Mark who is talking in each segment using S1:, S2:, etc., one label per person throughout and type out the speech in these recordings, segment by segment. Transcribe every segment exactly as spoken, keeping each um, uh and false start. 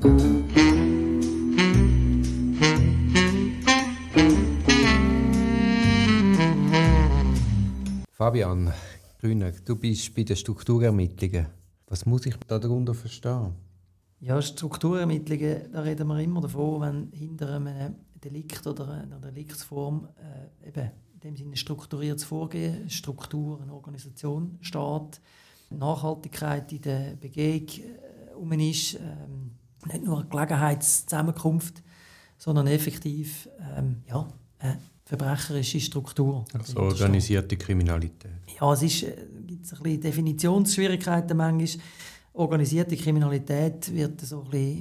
S1: Fabian Grüner, du bist bei den Strukturermittlungen. Was muss ich darunter verstehen?
S2: Ja, Strukturermittlungen, da reden wir immer davon, wenn hinter einem Delikt oder einer Deliktsform äh, eben in dem Sinne strukturiertes Vorgehen, eine Struktur, eine Organisation steht, Nachhaltigkeit in der Begehung äh, um ist, ähm, nicht nur eine Gelegenheitszusammenkunft, sondern effektiv ähm, ja, eine verbrecherische Struktur.
S1: Also organisierte Kriminalität.
S2: Ja, es ist, äh, gibt ein bisschen Definitionsschwierigkeiten manchmal. Organisierte Kriminalität wird so ein bisschen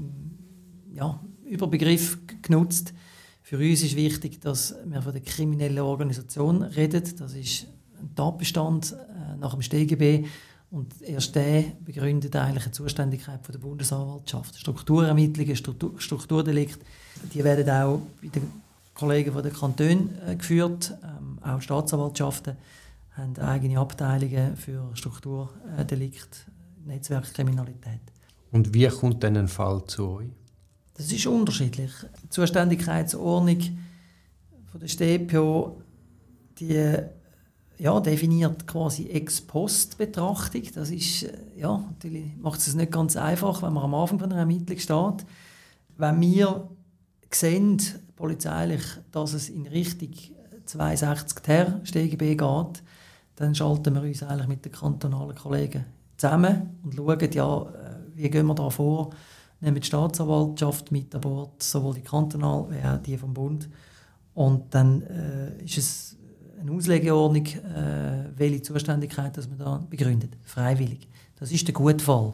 S2: im ja, Überbegriff genutzt. Für uns ist wichtig, dass wir von der kriminellen Organisation reden. Das ist ein Tatbestand äh, nach dem S t G B. Und erst der begründet eigentlich eine Zuständigkeit von der Bundesanwaltschaft. Strukturermittlungen, Struktur, Strukturdelikt, die werden auch bei den Kollegen von den Kantonen äh, geführt. Ähm, auch Staatsanwaltschaften haben eigene Abteilungen für Strukturdelikt, Netzwerkkriminalität.
S1: Und wie kommt denn ein Fall zu euch?
S2: Das ist unterschiedlich. Die Zuständigkeitsordnung von der S t P O die, ja, definiert quasi Ex-Post-Betrachtung. Das ist, ja, natürlich macht es nicht ganz einfach, wenn man am Anfang von einer Ermittlung steht. Wenn wir sehen, polizeilich, dass es in Richtung zweihundertsechzig ter S t G B geht, dann schalten wir uns eigentlich mit den kantonalen Kollegen zusammen und schauen, ja, wie gehen wir da vor. Nehmen die Staatsanwaltschaft mit an Bord, sowohl die kantonal wie auch die vom Bund. Und dann äh, ist es eine Auslegeordnung, äh, welche Zuständigkeit dass man da begründet. Freiwillig. Das ist der gute Fall.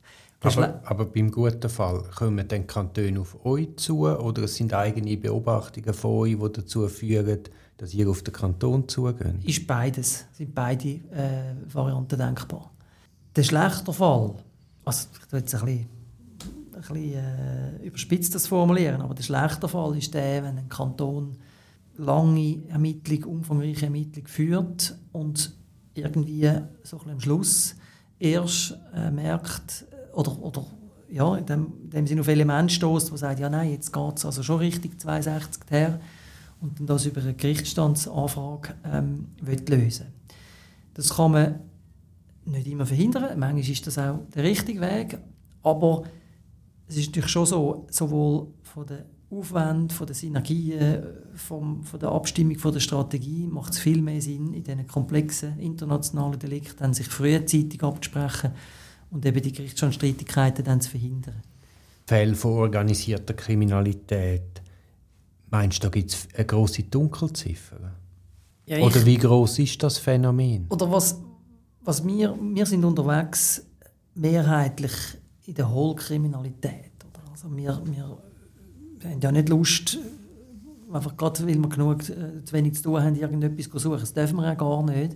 S1: Aber, aber beim guten Fall, kommen dann Kantone auf euch zu oder es sind eigene Beobachtungen von euch, die dazu führen, dass ihr auf den Kanton zugeht? Ist
S2: beides. Es sind beide äh, Varianten denkbar. Der schlechte Fall, also ich will jetzt ein bisschen, ein bisschen äh, überspitzt das formulieren, aber der schlechte Fall ist der, wenn ein Kanton lange Ermittlung, umfangreiche Ermittlung führt und irgendwie so ein bisschen am Schluss erst äh, merkt oder, oder ja, in dem, in dem Sinne auf Element stößt, wo sagt, ja nein, jetzt geht es also schon richtig zweihundertsechzig her und dann das über eine Gerichtsstandsanfrage ähm, lösen. Das kann man nicht immer verhindern, manchmal ist das auch der richtige Weg, aber es ist natürlich schon so, sowohl von der Aufwand, von den Synergien, vom, von der Abstimmung, von der Strategie macht es viel mehr Sinn, in diesen komplexen internationalen Delikten sich frühzeitig abzusprechen und eben die Gerichtsstreitigkeiten dann zu verhindern.
S1: Fälle von organisierter Kriminalität, meinst du, da gibt es eine grosse Dunkelziffer? Ja, ich, oder wie gross ist das Phänomen?
S2: Oder was, was wir, wir sind unterwegs mehrheitlich in der Hohlkriminalität. Oder? Also wir, wir haben ja nicht Lust, einfach gerade weil wir genug äh, zu wenig zu tun haben, irgendetwas zu suchen. Das dürfen wir ja gar nicht.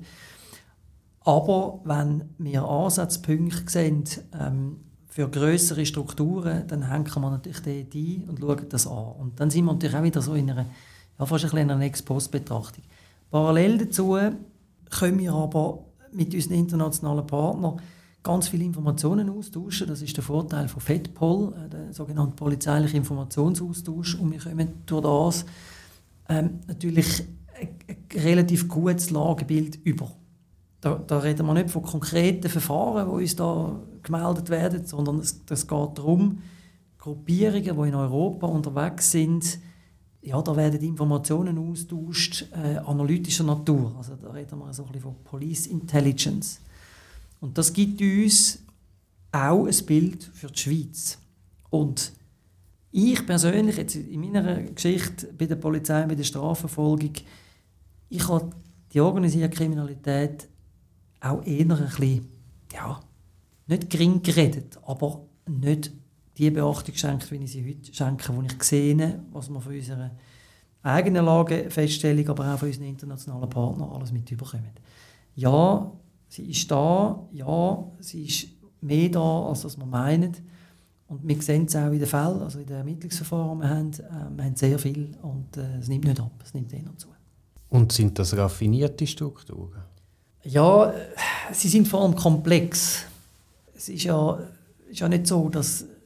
S2: Aber wenn wir Ansatzpunkte sehen ähm, für grössere Strukturen, dann hängen wir natürlich dort ein und schauen das an. Und dann sind wir natürlich auch wieder so in einer, ja, fast ein bisschen in einer Ex-Post-Betrachtung. Parallel dazu können wir aber mit unseren internationalen Partnern ganz viele Informationen austauschen. Das ist der Vorteil von FEDPOL, der sogenannte polizeiliche Informationsaustausch. Und wir kommen durch das ähm, natürlich ein, ein relativ gutes Lagebild über. Da, da reden wir nicht von konkreten Verfahren, die uns da gemeldet werden, sondern es, es geht darum, Gruppierungen, die in Europa unterwegs sind, ja, da werden Informationen austauscht, äh, analytischer Natur. Also da reden wir so ein bisschen von Police Intelligence. Und das gibt uns auch ein Bild für die Schweiz. Und ich persönlich, jetzt in meiner Geschichte bei der Polizei, bei der Strafverfolgung, ich habe die organisierte Kriminalität auch eher ein bisschen, ja, nicht gering geredet, aber nicht die Beachtung geschenkt, wie ich sie heute schenke, wo ich sehe, was wir von unserer eigenen Lagefeststellung, aber auch von unseren internationalen Partnern alles mit überkommen. Ja, sie ist da, ja, sie ist mehr da, als was wir meinen. Und wir sehen es auch in den Fällen, also in den Ermittlungsverfahren, die wir haben. Äh, wir haben sehr viel und äh, es nimmt nicht ab, es nimmt eher zu.
S1: Und sind das raffinierte Strukturen?
S2: Ja, äh, sie sind vor allem komplex. Es ist ja, ist ja nicht so, dass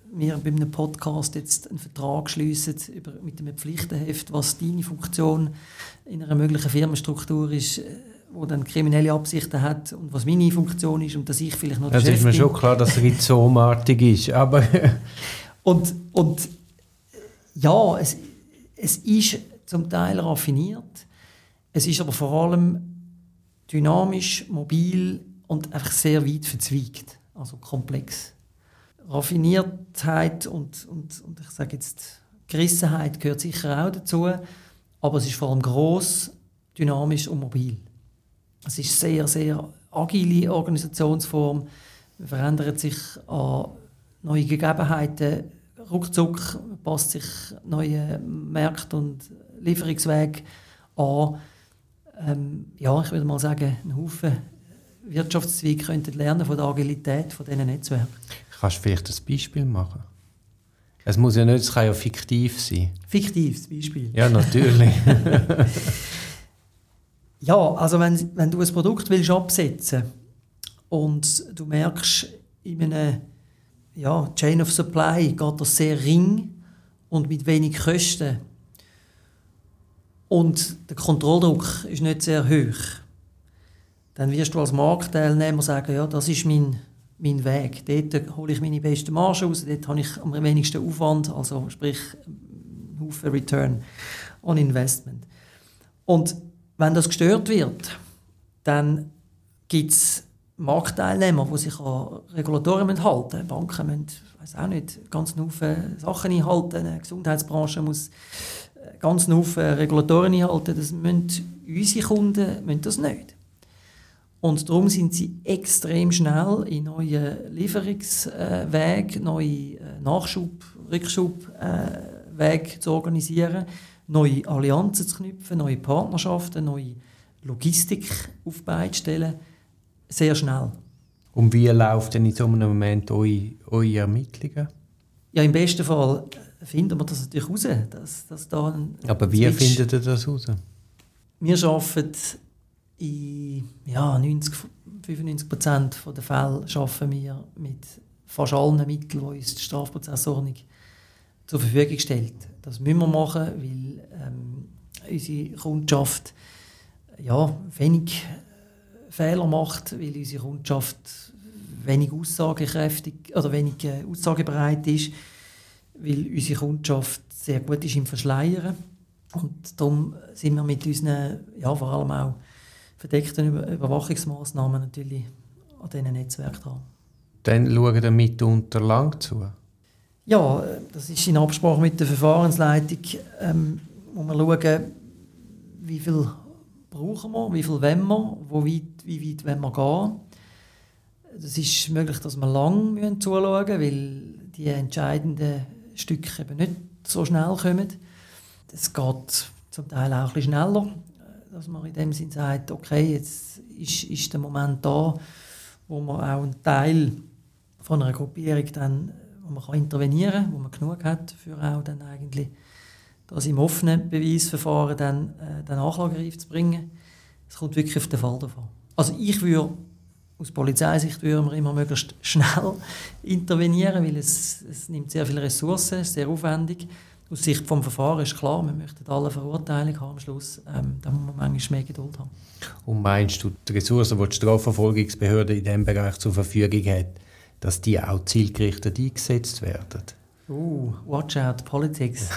S2: wir bei einem Podcast jetzt einen Vertrag schliessen über, mit einem Pflichtenheft, was deine Funktion in einer möglichen Firmenstruktur ist, wo dann kriminelle Absichten hat und was meine Funktion ist und dass ich vielleicht noch der
S1: Chef bin. Es ist mir schon klar, dass es rhizomartig ist, aber...
S2: und, und ja, es, es ist zum Teil raffiniert, es ist aber vor allem dynamisch, mobil und einfach sehr weit verzweigt, also komplex. Raffiniertheit und, und, und ich sage jetzt Gerissenheit gehört sicher auch dazu, aber es ist vor allem gross, dynamisch und mobil. Es ist eine sehr, sehr agile Organisationsform. Man verändert sich an neue Gegebenheiten. Ruckzuck passt sich neue Märkte und Lieferungswege an. Ähm, ja, ich würde mal sagen, ein Haufen Wirtschaftszweige könnten lernen von der Agilität von diesen Netzwerken.
S1: Kannst du vielleicht ein Beispiel machen? Es muss ja nicht, es kann ja fiktiv sein.
S2: Fiktives Beispiel?
S1: Ja, natürlich.
S2: Ja, also wenn, wenn du ein Produkt willst absetzen und du merkst, in einer ja, Chain of Supply geht das sehr ring und mit wenig Kosten und der Kontrolldruck ist nicht sehr hoch, dann wirst du als Marktteilnehmer sagen, ja, das ist mein, mein Weg. Dort hole ich meine besten Marge raus, dort habe ich am wenigsten Aufwand, also sprich einen Haufen Return on Investment. Und wenn das gestört wird, dann gibt es Marktteilnehmer, die sich an Regulatorien halten müssen. Banken müssen, ich weiss auch nicht, ganz Haufen Sachen einhalten. Die Gesundheitsbranche muss ganz Haufen Regulatorien einhalten. Das müssen unsere Kunden müssen das nicht. Und darum sind sie extrem schnell in neue Lieferungswege, neue Nachschub-, Rückschubwege zu organisieren, neue Allianzen zu knüpfen, neue Partnerschaften, neue Logistik aufzustellen, sehr schnell.
S1: Und wie laufen denn in so einem Moment eure, eure Ermittlungen?
S2: Ja, im besten Fall finden wir das natürlich raus. Dass, dass da ein
S1: Aber wie Switch. Findet ihr das raus?
S2: Wir arbeiten in ja, neunzig, fünfundneunzig Prozent der Fälle arbeiten wir mit fast allen Mitteln, die uns die Strafprozessordnung zur Verfügung stellt. Das müssen wir machen, weil ähm, unsere Kundschaft ja, wenig Fehler macht, weil unsere Kundschaft wenig aussagekräftig oder wenig äh, aussagebereit ist, weil unsere Kundschaft sehr gut ist im Verschleiern. Und darum sind wir mit unseren, ja, vor allem auch verdeckten Über- Überwachungsmaßnahmen natürlich an diesen Netzwerken dran.
S1: Dann schauen wir mitunter lang zu?
S2: Ja, das ist in Absprache mit der Verfahrensleitung, ähm, wo wir schauen, wie viel brauchen wir, wie viel wollen wir, wo weit, wie weit wollen wir gehen. Es ist möglich, dass wir lang zuschauen müssen, weil die entscheidenden Stücke eben nicht so schnell kommen. Es geht zum Teil auch ein bisschen schneller, dass man in dem Sinne sagt, okay, jetzt ist, ist der Moment da, wo man auch einen Teil von einer Gruppierung dann, wo man kann intervenieren kann, wo man genug hat, für auch dann eigentlich das im offenen Beweisverfahren dann äh, den Anklagereif zu bringen. Es kommt wirklich auf den Fall davon. Also ich würde, aus Polizeisicht würden wir immer möglichst schnell intervenieren, weil es, es nimmt sehr viele Ressourcen, es ist sehr aufwendig. Aus Sicht des Verfahrens ist klar, wir möchten alle Verurteilung haben am Schluss. Ähm, da muss man manchmal mehr Geduld haben. Und
S1: meinst du, die Ressourcen, die die Strafverfolgungsbehörde in diesem Bereich zur Verfügung hat, dass die auch zielgerichtet eingesetzt werden?
S2: Uh, watch out, Politics.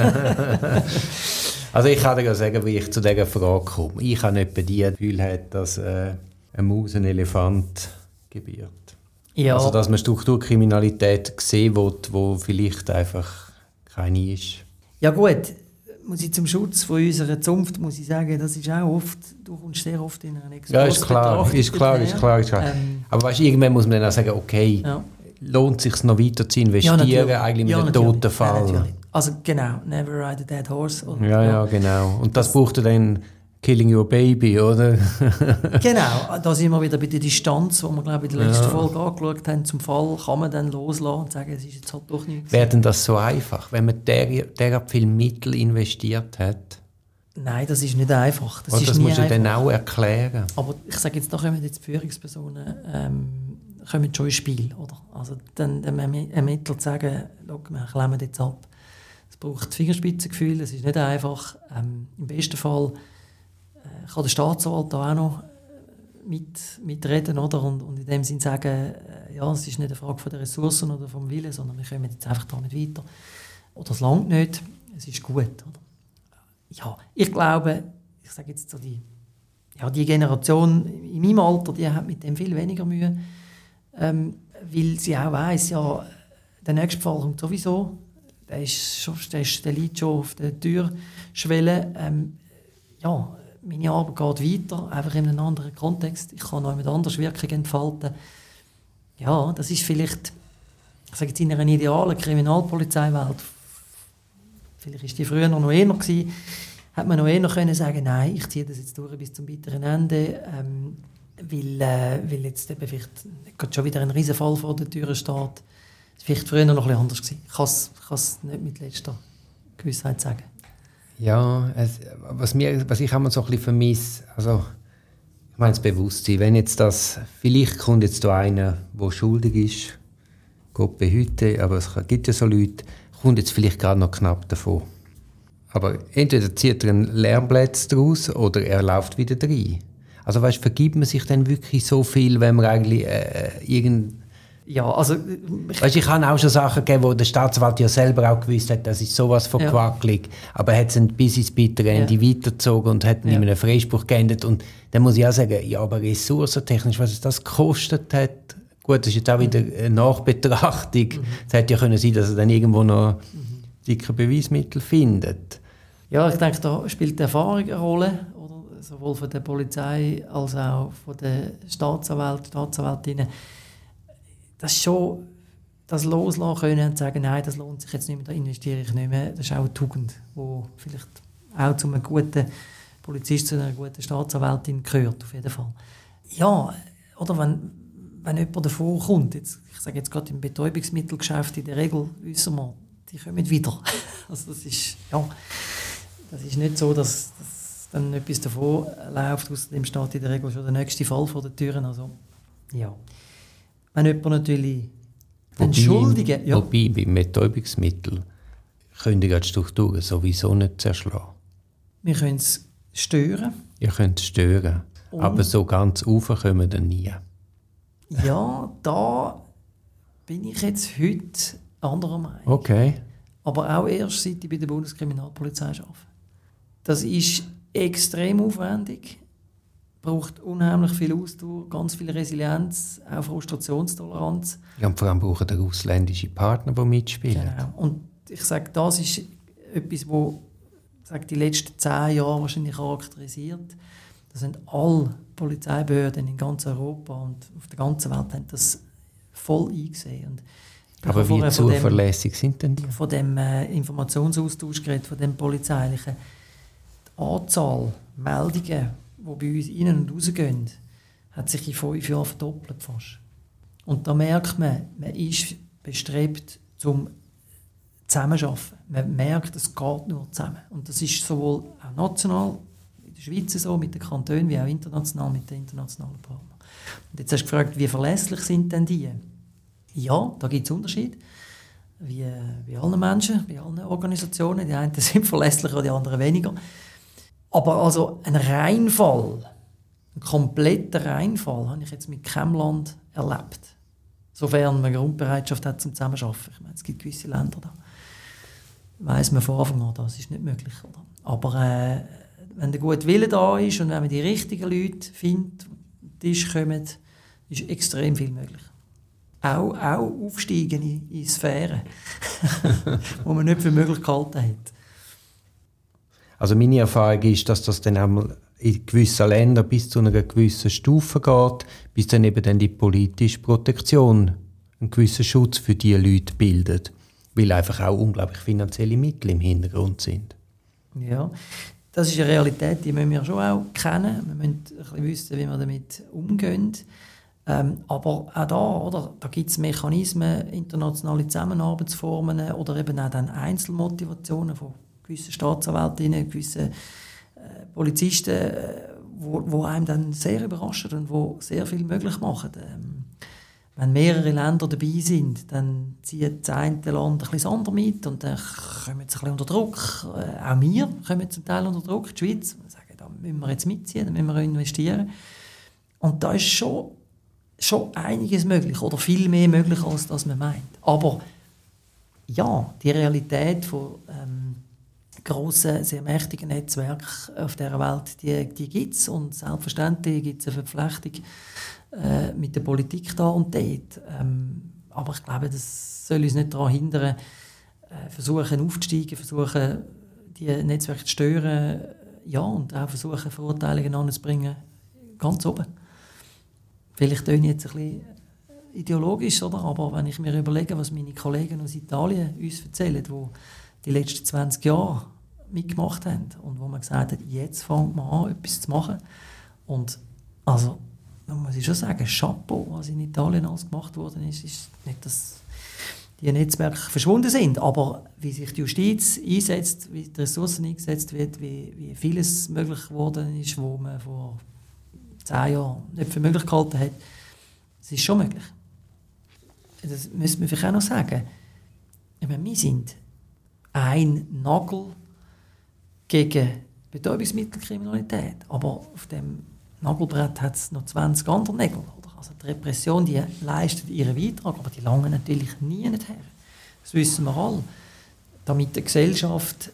S1: Also ich kann dir sagen, wie ich zu dieser Frage komme. Ich habe nicht bei dir das Gefühl, dass äh, eine Maus einen Elefant gebiert. Ja. Also dass man Strukturkriminalität sehen will, wo vielleicht einfach keine ist.
S2: Ja gut, muss ich zum Schutz von unserer Zunft muss ich sagen, das ist auch oft, du kommst sehr oft in eine Exkurs.
S1: Ja, ist klar, ist klar, ist klar, ist klar. Ähm, Aber weißt, irgendwann muss man dann auch sagen, okay, ja. Lohnt es sich noch weiter zu investieren, ja, eigentlich mit ja, einem toten Fall?
S2: Ja, also genau, never ride a dead horse. Oder,
S1: ja, ja, genau. Und das, das braucht dann Killing Your Baby, oder?
S2: Genau, da sind wir wieder bei der Distanz, die wir, glaube ich, in der letzten ja. Folge angeschaut haben, zum Fall, kann man dann loslassen und sagen, es ist jetzt halt doch nichts.
S1: Wäre denn das so einfach, wenn man derart viele Mittel investiert hat?
S2: Nein, das ist nicht einfach. Das,
S1: und
S2: ist
S1: das
S2: nie
S1: musst du
S2: einfach.
S1: dann auch erklären.
S2: Aber ich sage jetzt, da kommen jetzt die Führungspersonen ähm, kommen schon ins Spiel. Oder? Also dann dem Ermittler zu sagen, schau, wir klemmen jetzt ab. Es braucht Fingerspitzengefühl, es ist nicht einfach. Ähm, Im besten Fall äh, kann der Staatsanwalt da auch noch mit, mitreden, oder? Und, und in dem Sinn sagen, äh, ja, es ist nicht eine Frage von der Ressourcen oder vom Willen, sondern wir kommen jetzt einfach da nicht weiter. Oder es langt nicht, es ist gut. Oder? Ja, ich glaube, ich sage jetzt so die, ja, die Generation in meinem Alter, die hat mit dem viel weniger Mühe, ähm, weil sie auch weiss, ja, der nächste Fall kommt sowieso, der, ist schon, der, ist, der liegt schon auf der Türschwelle. Ähm, ja, meine Arbeit geht weiter, einfach in einem anderen Kontext. Ich kann noch jemand anders Wirkung entfalten. Ja, das ist vielleicht, ich sage jetzt in einer idealen Kriminalpolizeiwelt, vielleicht war die früher noch eher gewesen, hat man noch eher können sagen, nein, ich ziehe das jetzt durch bis zum bitteren Ende, ähm, weil, äh, weil jetzt eben vielleicht schon wieder ein Riesenfall vor der Tür steht. Das war vielleicht früher noch ein bisschen anders gewesen. Ich kann es nicht mit letzter Gewissheit sagen.
S1: Ja, es, was, mir, was ich immer so ein bisschen vermisse, also ich meine das Bewusstsein, wenn jetzt das, vielleicht kommt jetzt da einer, der schuldig ist, Gott behüte, aber es gibt ja so Leute, kommt jetzt vielleicht gerade noch knapp davon. Aber entweder zieht er einen Lernplatz daraus oder er läuft wieder rein. Also weißt, vergibt man sich dann wirklich so viel, wenn man eigentlich äh, irgend
S2: Ja, also...
S1: Ich, weißt, ich habe auch schon Sachen gegeben, wo der Staatsanwalt ja selber auch gewusst hat, das ist sowas von ja. quackelig. Aber er hat es bis ins bittere Ende ja. weitergezogen und hat ja. ihm einen Freispruch geändert. Und dann muss ich auch sagen, ja, aber ressourcentechnisch, was es das gekostet hat, gut, das ist jetzt auch wieder eine Nachbetrachtung. Mhm. Es hätte ja können sein, dass er dann irgendwo noch mhm. dicke Beweismittel findet.
S2: Ja, ich denke, da spielt die Erfahrung eine Rolle, oder? Sowohl von der Polizei als auch von den Staatsanwälten, Staatsanwältinnen. Das ist schon das loslassen können und sagen, nein, das lohnt sich jetzt nicht mehr, da investiere ich nicht mehr. Das ist auch eine Tugend, die vielleicht auch zu einem guten Polizist, zu einer guten Staatsanwältin gehört, auf jeden Fall. Ja, oder wenn, wenn jemand davor kommt, jetzt, ich sage jetzt gerade im Betäubungsmittelgeschäft, in der Regel wissen wir, die kommen wieder. Also das ist, ja, das ist nicht so, dass, dass dann etwas davor läuft, außerdem steht in der Regel schon der nächste Fall vor den Türen. Also, ja. Wenn jemand natürlich den Schuldigen...
S1: Ja. Wobei, beim Betäubungsmittel können die Strukturen sowieso nicht zerschlagen.
S2: Wir können es stören.
S1: Ihr könnt es stören, und aber so ganz rauf kommen wir nie.
S2: Ja, da bin ich jetzt heute anderer Meinung.
S1: Okay.
S2: Aber auch erst, seit ich bei der Bundeskriminalpolizei arbeite. Das ist extrem aufwendig. Braucht unheimlich viel Ausdauer, ganz viel Resilienz, auch Frustrationstoleranz.
S1: Ja, und vor allem brauchen die ausländische Partner, die mitspielen.
S2: Genau. Und ich sage, das ist etwas, das die letzten zehn Jahre wahrscheinlich charakterisiert. Das sind alle Polizeibehörden in ganz Europa und auf der ganzen Welt haben das voll eingesehen. Und
S1: aber wie zuverlässig sind denn die?
S2: Von dem äh, Informationsaustausch geredet, von dem polizeilichen. Die Anzahl Meldungen, die bei uns rein und rausgehen, hat sich in fünf Jahren verdoppelt fast. Und da merkt man, man ist bestrebt zum Zusammenarbeiten. Man merkt, es geht nur zusammen. Und das ist sowohl auch national, in der Schweiz so, mit den Kantonen, wie auch international mit den internationalen Partnern. Und jetzt hast du gefragt, wie verlässlich sind denn die? Ja, da gibt es Unterschiede. Wie bei allen Menschen, bei allen Organisationen. Die einen sind verlässlicher, die anderen weniger. Aber also ein Reinfall, ein kompletter Reinfall, habe ich jetzt mit keinem Land erlebt. Sofern man Grundbereitschaft hat zum Zusammenarbeiten. Ich meine, es gibt gewisse Länder, da weiss man von Anfang an, das ist nicht möglich. Oder? Aber äh, wenn der gute Wille da ist und wenn man die richtigen Leute findet, die an den Tisch kommen, ist extrem viel möglich. Auch, auch aufsteigen in, in Sphären, wo man nicht für möglich gehalten hat.
S1: Also meine Erfahrung ist, dass das dann einmal in gewissen Ländern bis zu einer gewissen Stufe geht, bis dann eben dann die politische Protektion einen gewissen Schutz für diese Leute bildet, weil einfach auch unglaublich finanzielle Mittel im Hintergrund sind.
S2: Ja, das ist eine Realität, die müssen wir schon auch kennen. Wir müssen ein bisschen wissen, wie wir damit umgehen. Ähm, aber auch da, oder, da gibt es Mechanismen, internationale Zusammenarbeitsformen oder eben auch dann Einzelmotivationen von gewissen Staatsanwältinnen, gewissen äh, Polizisten, äh, wo, wo einem dann sehr überraschen und wo sehr viel möglich machen. Ähm, wenn mehrere Länder dabei sind, dann zieht das eine Land ein bisschen anders mit und dann kommen sie ein bisschen unter Druck. Äh, auch wir kommen zum Teil unter Druck, die Schweiz. Wir sagen, da müssen wir jetzt mitziehen, da müssen wir investieren. Und da ist schon, schon einiges möglich oder viel mehr möglich, als das man meint. Aber ja, die Realität von ähm, grossen, sehr mächtigen Netzwerken auf dieser Welt, die, die gibt es. Und selbstverständlich gibt es eine Verflechtung äh, mit der Politik da und dort. Ähm, aber ich glaube, das soll uns nicht daran hindern, äh, versuchen aufzusteigen, versuchen, die Netzwerke zu stören, ja, und auch versuchen, Verurteilungen anzubringen, ganz oben. Vielleicht töne ich jetzt ein bisschen ideologisch, oder? Aber wenn ich mir überlege, was meine Kollegen aus Italien uns erzählen, die die letzten zwanzig Jahre mitgemacht haben und wo man gesagt hat, jetzt fängt man an, etwas zu machen. Und also, da muss ich schon sagen, Chapeau, was in Italien alles gemacht worden ist, ist nicht, dass die Netzwerke verschwunden sind, aber wie sich die Justiz einsetzt, wie die Ressourcen eingesetzt wird, wie, wie vieles möglich geworden ist, wo man vor zehn Jahren nicht für möglich gehalten hat, es ist schon möglich. Das müsste man vielleicht auch noch sagen. Ich meine, wir sind ein Nagel gegen Betäubungsmittelkriminalität. Aber auf dem Nagelbrett hat es noch zwanzig andere Nägel. Oder? Also die Repression, die leistet ihren Beitrag, aber die langen natürlich nie her. Das wissen wir alle. Damit die Gesellschaft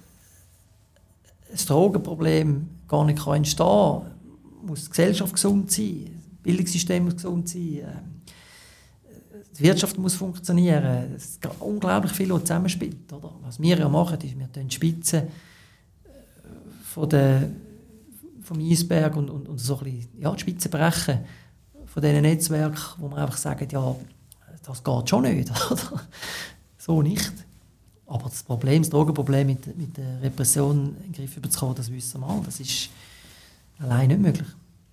S2: das Drogenproblem gar nicht entstehen kann, muss die Gesellschaft gesund sein, das Bildungssystem muss gesund sein, die Wirtschaft muss funktionieren. Es ist unglaublich viel, was zusammenspielt. Oder? Was wir ja machen, ist, wir tun die Spitze von der, vom Eisberg und, und, und so ein bisschen, ja, die Spitze brechen von diesen Netzwerken, wo wir einfach sagen, ja, das geht schon nicht. Oder? So nicht. Aber das Problem, das Drogenproblem mit, mit der Repression in den Griff zu bekommen, das wissen wir alle. Das ist allein nicht möglich.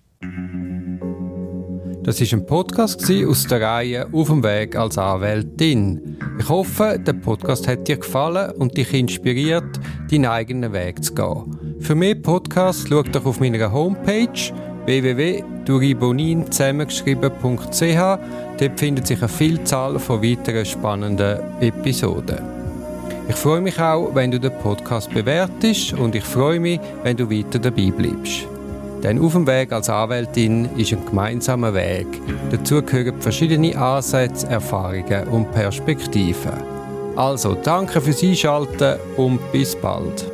S3: Das war ein Podcast aus der Reihe «Auf dem Weg als Anwältin». Ich hoffe, der Podcast hat dir gefallen und dich inspiriert, deinen eigenen Weg zu gehen. Für mehr Podcasts schau doch auf meiner Homepage w w w punkt duribonin zusammengeschrieben punkt c h. Dort findet sich eine Vielzahl von weiteren spannenden Episoden. Ich freue mich auch, wenn du den Podcast bewertest und ich freue mich, wenn du weiter dabei bleibst. Denn «Auf dem Weg als Anwältin» ist ein gemeinsamer Weg. Dazu gehören verschiedene Ansätze, Erfahrungen und Perspektiven. Also, danke fürs Einschalten und bis bald.